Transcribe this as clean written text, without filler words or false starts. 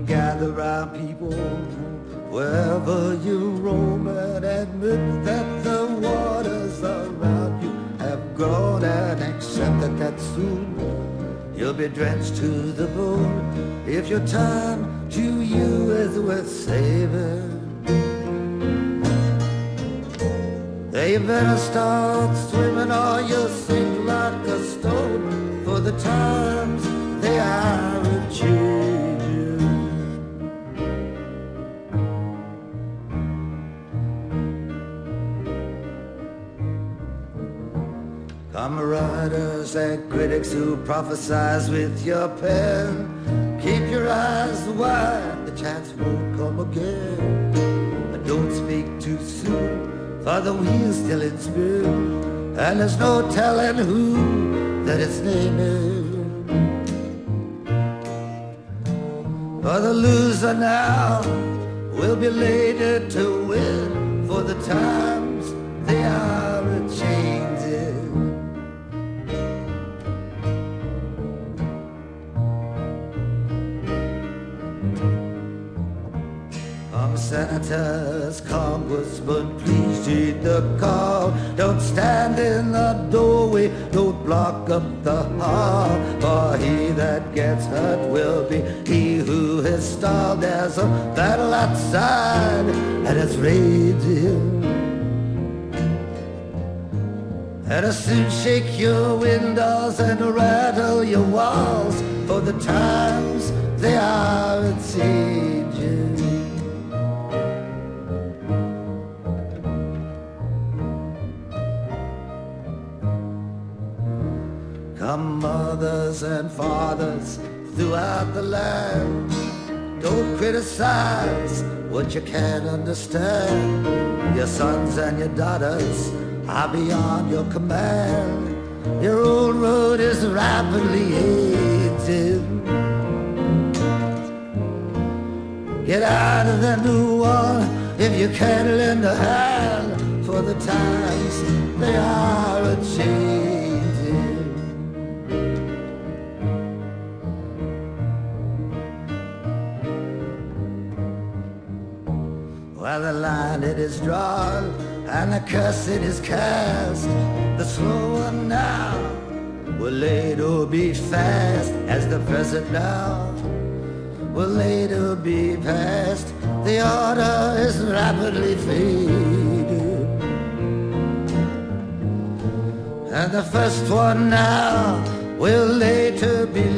gather round people wherever you roam, and admit that the waters around you have grown, and accept that soon you'll be drenched to the bone if your time to you is worth saving. You better start swimming or you'll sink like a stone, for the times they are a-changing. Come writers and critics who prophesize with your pen, keep your eyes wide, the chance won't come again. And don't speak too soon, for the wheel's still in spin, and there's no telling who that its name is. For the loser now will be later to win, for the times they are a-changing. Senators, congressmen, please heed the call. Don't stand in the doorway, don't block up the hall, for he that gets hurt will be he who has stalled. There's a battle outside and it's raging, and it'll soon shake your windows and rattle your walls, for the times they are a-changing. Come mothers and fathers throughout the land, don't criticize what you can't understand. Your sons and your daughters are beyond your command. Your old road is rapidly aging. Get out of the new one if you can't lend a hand, for the times they are a-changing. Well, the line it is drawn and the curse it is cast. The slow one now will later be fast, as the present now will later be past. The order is rapidly fading, and the first one now will later be